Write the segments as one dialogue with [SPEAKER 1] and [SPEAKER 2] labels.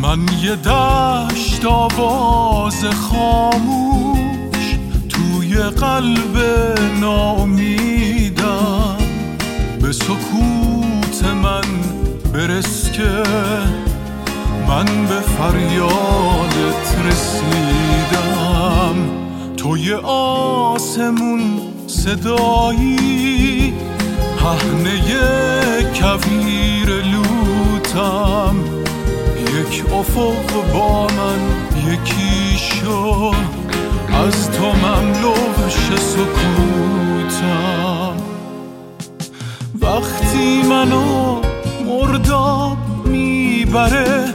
[SPEAKER 1] من یه دشت آواز خاموش توی قلب ناامیدم، به سکوت من برس که من به فریادت رسیدم. توی آسمون صدایی، پهنه کویر لوتم، یک افق با من یکی شو، از تو مملوش سکوتم. وقتی منو مرداب میبره،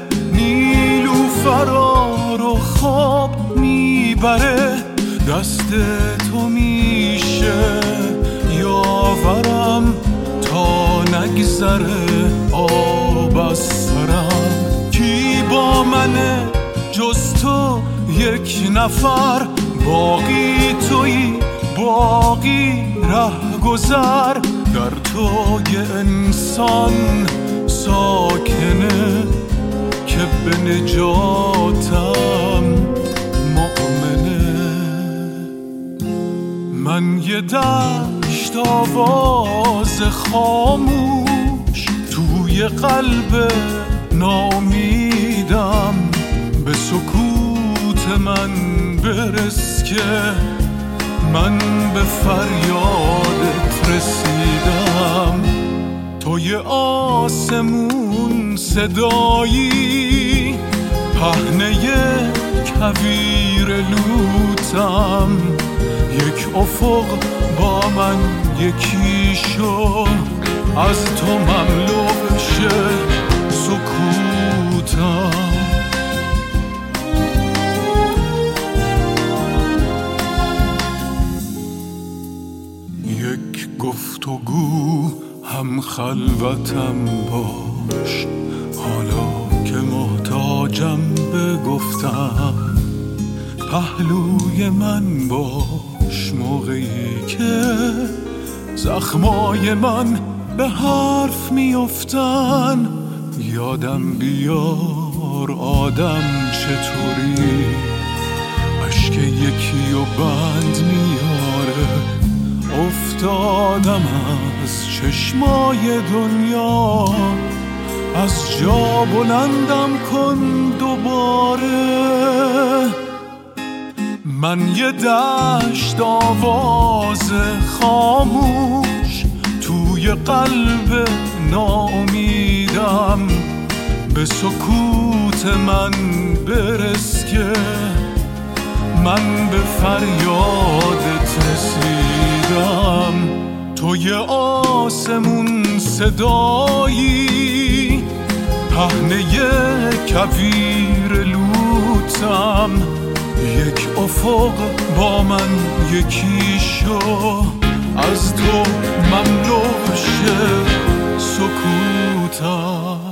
[SPEAKER 1] نیلوفرا رو خواب میبره، دست تو میشه یاورم تا نگذره آب از سرم. کی با منه جز تو یک نفر، باقی تویی باقی ره گذر، در تو یه انسان ساکنه که به نجاتم مؤمنه. من یه دشت آواز خاموش توی قلب ناامیدم، به سکوت من برس که من به فریادت رسیدم. توی آسمون صدایی، پهنه کویر لوتم، یک افق با من یکی شو، از تو مملو شه سکوتم. یک گفتگو هم خلوتم باش، حالا که محتاجم بگفتم، پهلوی من باش موقعی که زخمای من به حرف میافتن. یادم بیار آدم چطوری اشک یکی و بند میاره، افتادم از چشمای دنیا، از جا بلندم کن دوباره. من یه دشت آواز خاموش توی قلب ناامیدم، به سکوت من برس که من به فریادت رسیدم. توی آسمون صدایی، پهنه کویر لوتم، یک افق با من یکی شو، از تو مملو شه سکوتم.